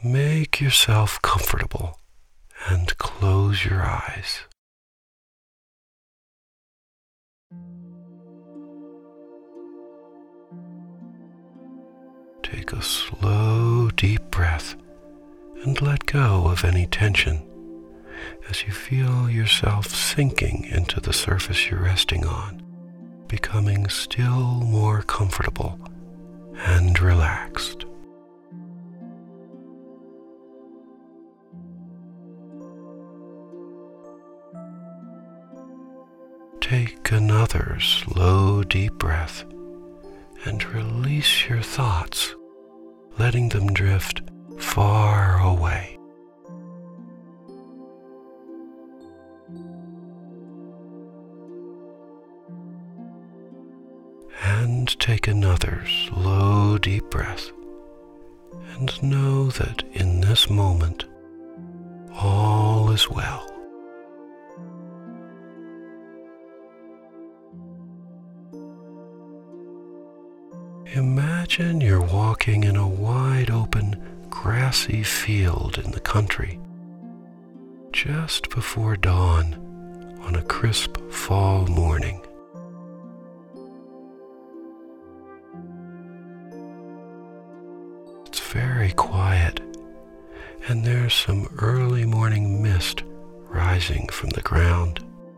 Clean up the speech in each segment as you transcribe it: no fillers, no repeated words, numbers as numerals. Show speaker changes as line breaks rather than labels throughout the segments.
Make yourself comfortable and close your eyes. Take a slow, deep breath and let go of any tension as you feel yourself sinking into the surface you're resting on, becoming still more comfortable and relaxed. Take another slow, deep breath and release your thoughts, letting them drift far away. And take another slow, deep breath and know that in this moment, all is well. Imagine you're walking in a wide-open, grassy field in the country, just before dawn on a crisp fall morning. It's very quiet, and there's some early morning mist rising from the ground.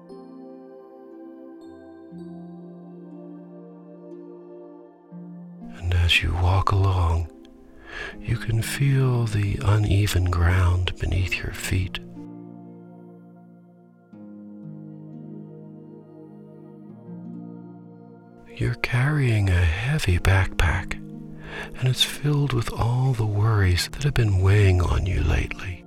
As you walk along, you can feel the uneven ground beneath your feet. You're carrying a heavy backpack, and it's filled with all the worries that have been weighing on you lately.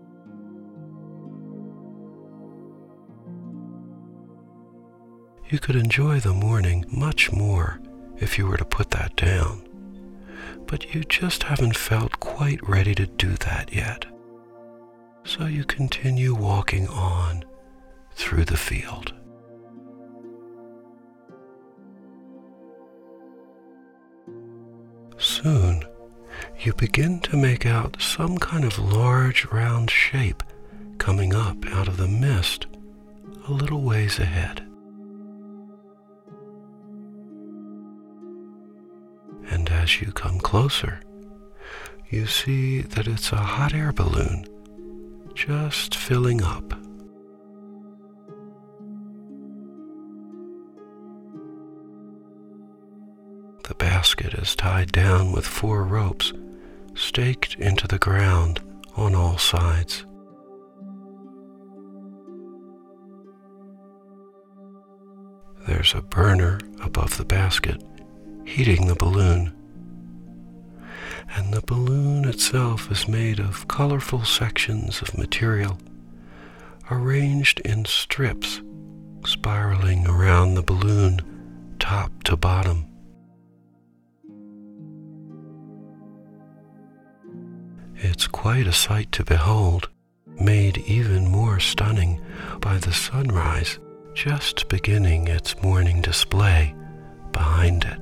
You could enjoy the morning much more if you were to put that down. But you just haven't felt quite ready to do that yet. So you continue walking on through the field. Soon, you begin to make out some kind of large round shape coming up out of the mist a little ways ahead. And as you come closer, you see that it's a hot air balloon just filling up. The basket is tied down with 4 ropes staked into the ground on all sides. There's a burner above the basket heating the balloon, and the balloon itself is made of colorful sections of material arranged in strips spiraling around the balloon top to bottom. It's quite a sight to behold, made even more stunning by the sunrise just beginning its morning display behind it.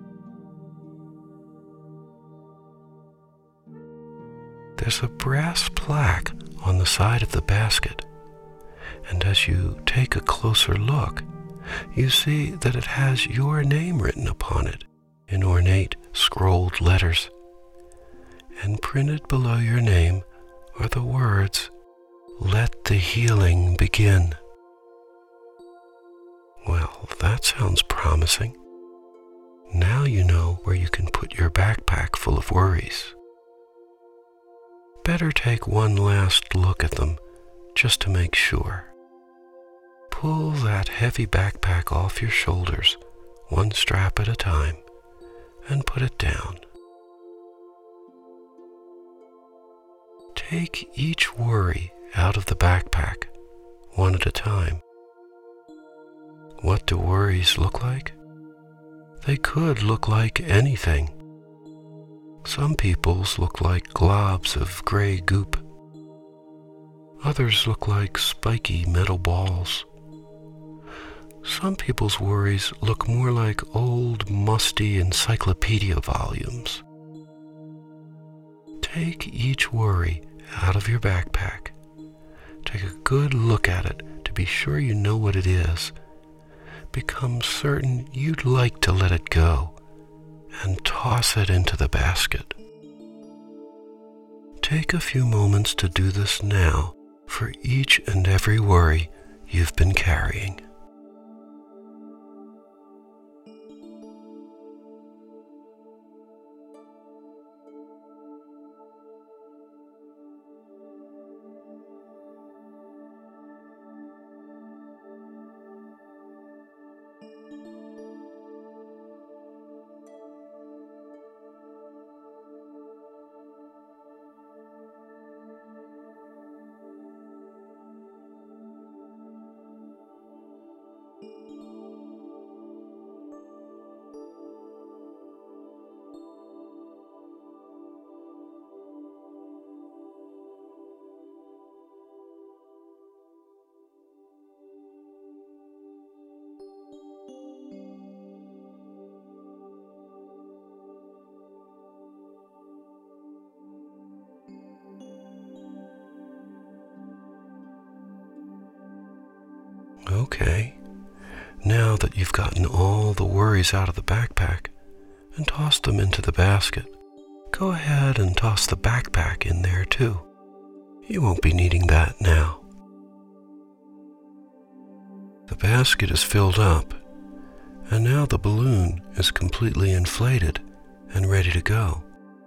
There's a brass plaque on the side of the basket, and as you take a closer look, you see that it has your name written upon it in ornate scrolled letters. And printed below your name are the words, "Let the healing begin." Well, that sounds promising. Now you know where you can put your backpack full of worries. Better take one last look at them just to make sure. Pull that heavy backpack off your shoulders, one strap at a time, and put it down. Take each worry out of the backpack, one at a time. What do worries look like? They could look like anything. Some people's look like globs of gray goop. Others look like spiky metal balls. Some people's worries look more like old, musty encyclopedia volumes. take each worry out of your backpack. Take a good look at it to be sure you know what it is. Become certain you'd like to let it go and toss it into the basket. Take a few moments to do this now for each and every worry you've been carrying. Okay, now that you've gotten all the worries out of the backpack and tossed them into the basket, go ahead and toss the backpack in there too. You won't be needing that now. The basket is filled up, and now the balloon is completely inflated and ready to go.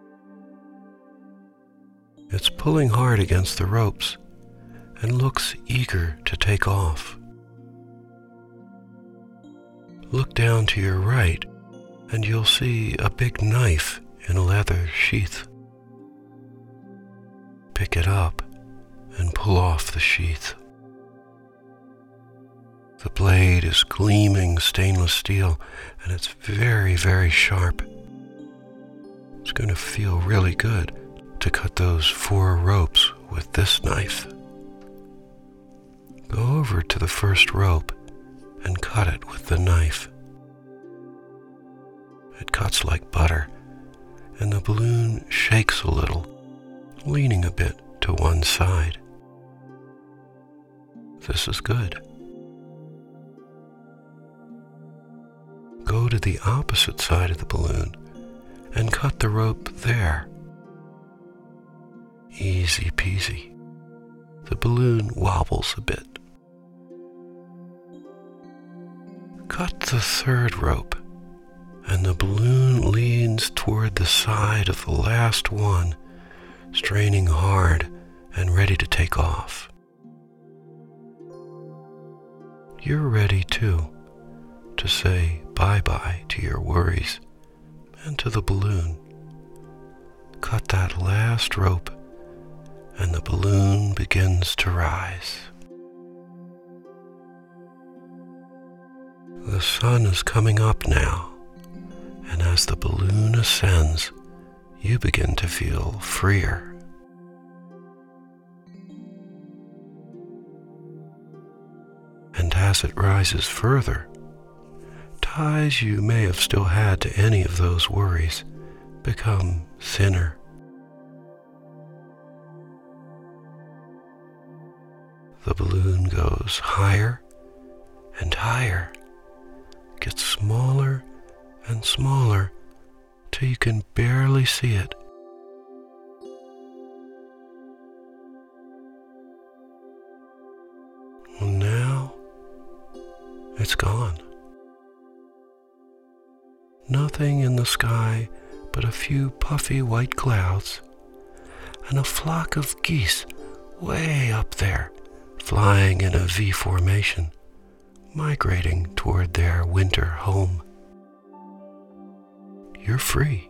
It's pulling hard against the ropes and looks eager to take off. Look down to your right, and you'll see a big knife in a leather sheath. Pick it up and pull off the sheath. The blade is gleaming stainless steel, and it's very, very sharp. It's going to feel really good to cut those 4 ropes with this knife. Go over to the first rope and cut it with the knife. It cuts like butter, and the balloon shakes a little, leaning a bit to one side. This is good. Go to the opposite side of the balloon and cut the rope there. Easy peasy. The balloon wobbles a bit. Cut the third rope, and the balloon leans toward the side of the last one, straining hard and ready to take off. You're ready too to say bye-bye to your worries and to the balloon. Cut that last rope, and the balloon begins to rise. The sun is coming up now, and as the balloon ascends, you begin to feel freer. And as it rises further, ties you may have still had to any of those worries become thinner. The balloon goes higher and higher, gets smaller and smaller till you can barely see it. And now it's gone. Nothing in the sky but a few puffy white clouds and a flock of geese way up there, flying in a V formation, migrating toward their winter home. You're free.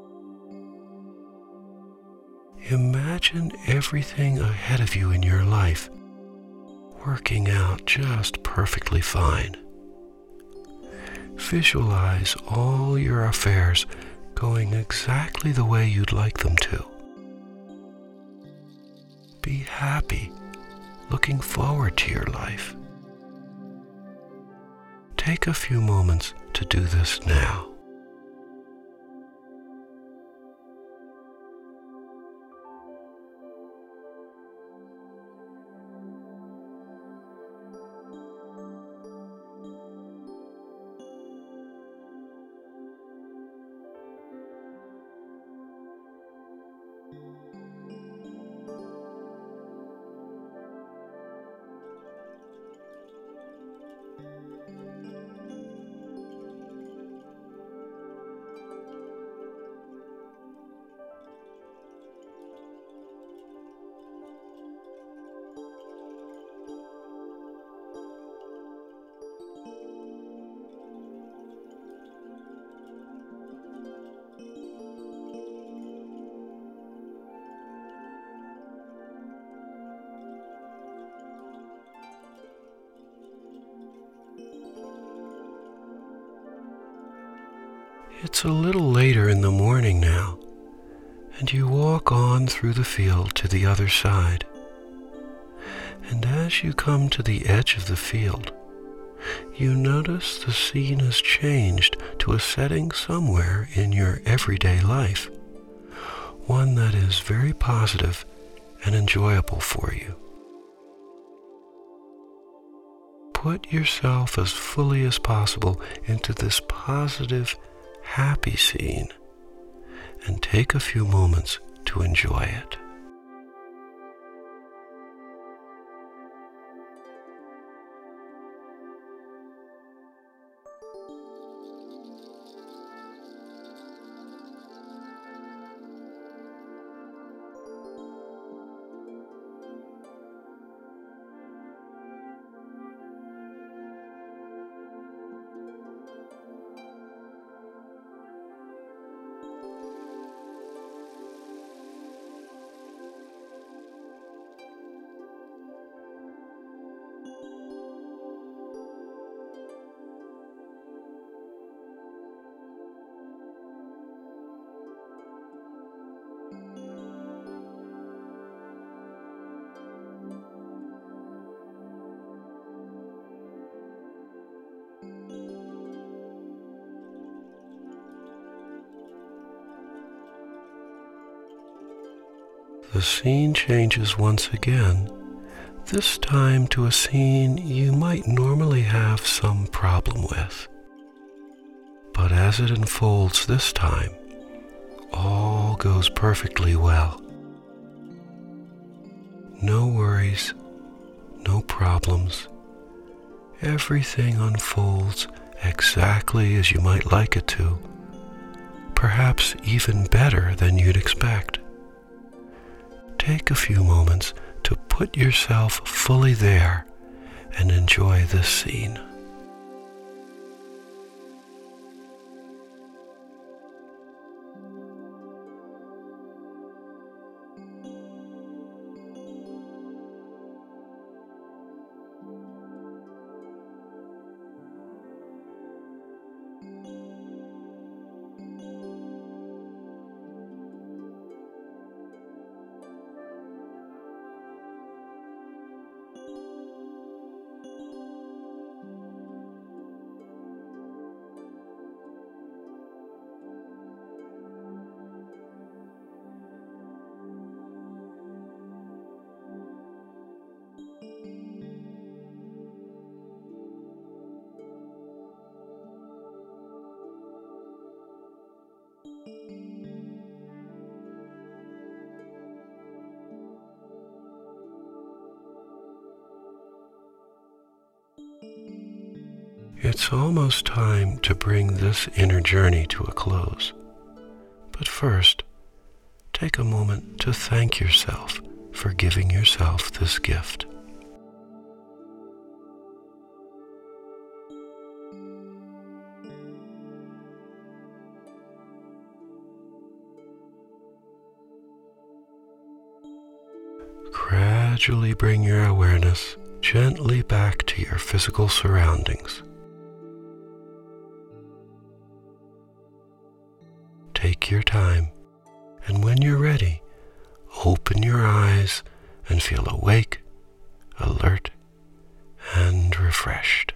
Imagine everything ahead of you in your life working out just perfectly fine. Visualize all your affairs going exactly the way you'd like them to. Be happy, looking forward to your life. Take a few moments to do this now. It's a little later in the morning now, and you walk on through the field to the other side. And as you come to the edge of the field, you notice the scene has changed to a setting somewhere in your everyday life, one that is very positive and enjoyable for you. Put yourself as fully as possible into this positive, happy scene and take a few moments to enjoy it. The scene changes once again, this time to a scene you might normally have some problem with. But as it unfolds this time, all goes perfectly well. No worries, no problems. Everything unfolds exactly as you might like it to, perhaps even better than you'd expect. Take a few moments to put yourself fully there and enjoy this scene. It's almost time to bring this inner journey to a close. But first, take a moment to thank yourself for giving yourself this gift. Gradually bring your awareness gently back to your physical surroundings. Take your time, and when you're ready, open your eyes and feel awake, alert, and refreshed.